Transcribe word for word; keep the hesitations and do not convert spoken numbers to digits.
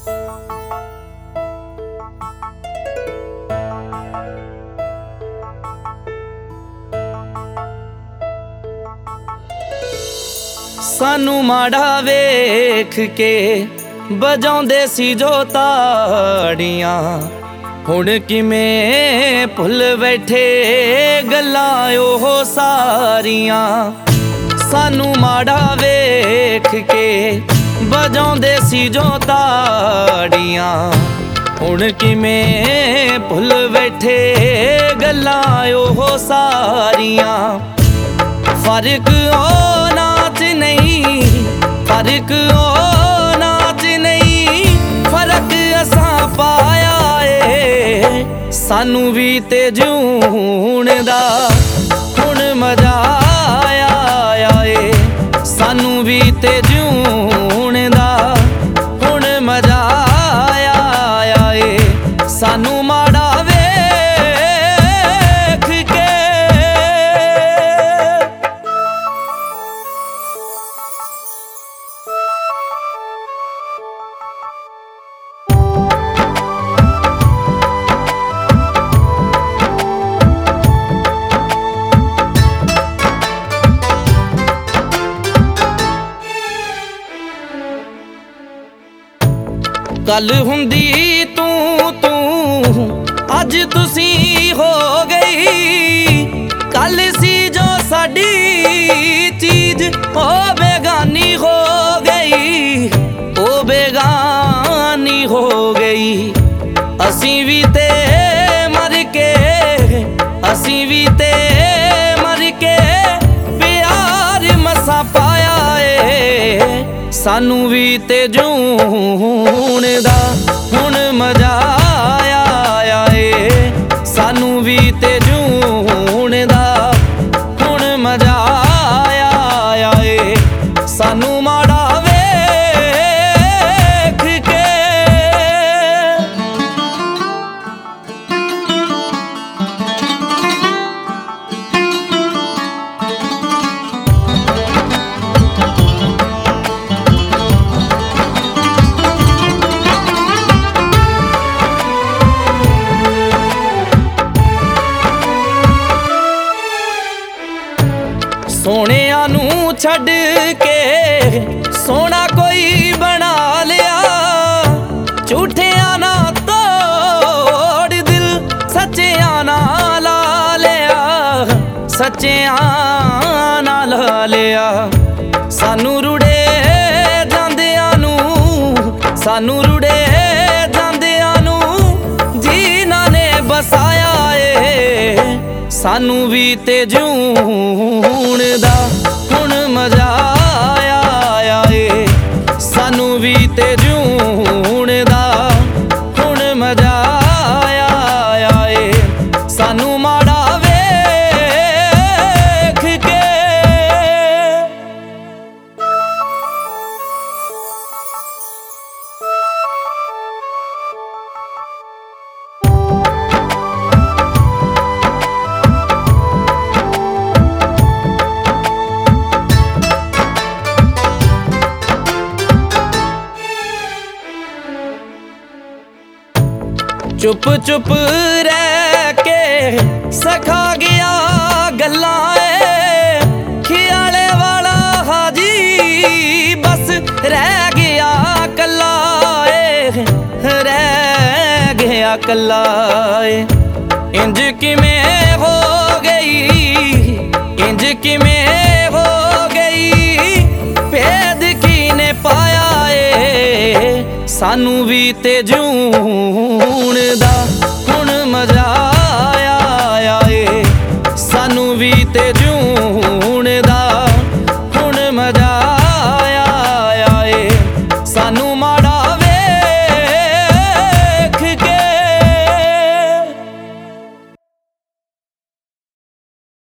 सानू माड़ा वेख के बजाउंदे सी जो ताड़ियां, हुण किवें भुल बैठे गल्लां ओह सारियां। सानू माड़ा वेख के बजाउंदे सी जो ताड़ियां, हुण किवें भुल बैठे गल्लां ओह सारियां। फर्क ओ नाच नहीं, फर्क ओ नाच नहीं, फर्क असां पाया ए। सानू भी ते जूण दा हुण मजा आया ए। सानू भी ते जूण दा हुण मजा आया ए। सानू माड़ा कल हुंदी तू तू अज तुसी हो गई। कल सी जो साडी चीज ओ बेगानी हो गई, ओ बेगानी हो गई। असी भी ते मर के, असी भी ते मर के प्यार मसा पाया ए। सानू भी ते जूण दा हुण मजा आया ए। सानू भी ते जूण दा हुण मजा आया ए। सानू माड़ा वेख के सोहणिया नू छड्ड के सोहना कोई बना लिया। झूठिया ना तोड़ दिल सच्चिया ना ला लिया, सच्चिया ना ला लिया। सानू रुड़े जांदियां नू, सानू रुड़े जांदियां नू जीना ने बसाया ए। सानू भी ते जूण दा हुण मजा आया ए। सानू भी ते जूण दा हुण मजा आया ए। सानू माड़ा वेख के चुप चुप रह के सखा गया गल्लां ए। खियाले वाला हाजी बस रह गया कल्ला ए, रह गया कल्ला ए। इंज किवें हो गई, इंज किवें हो गई, भेद कीने पाया ए। सानू भी ते जूण दा हुण मजा आया ए। सानू भी ते जूण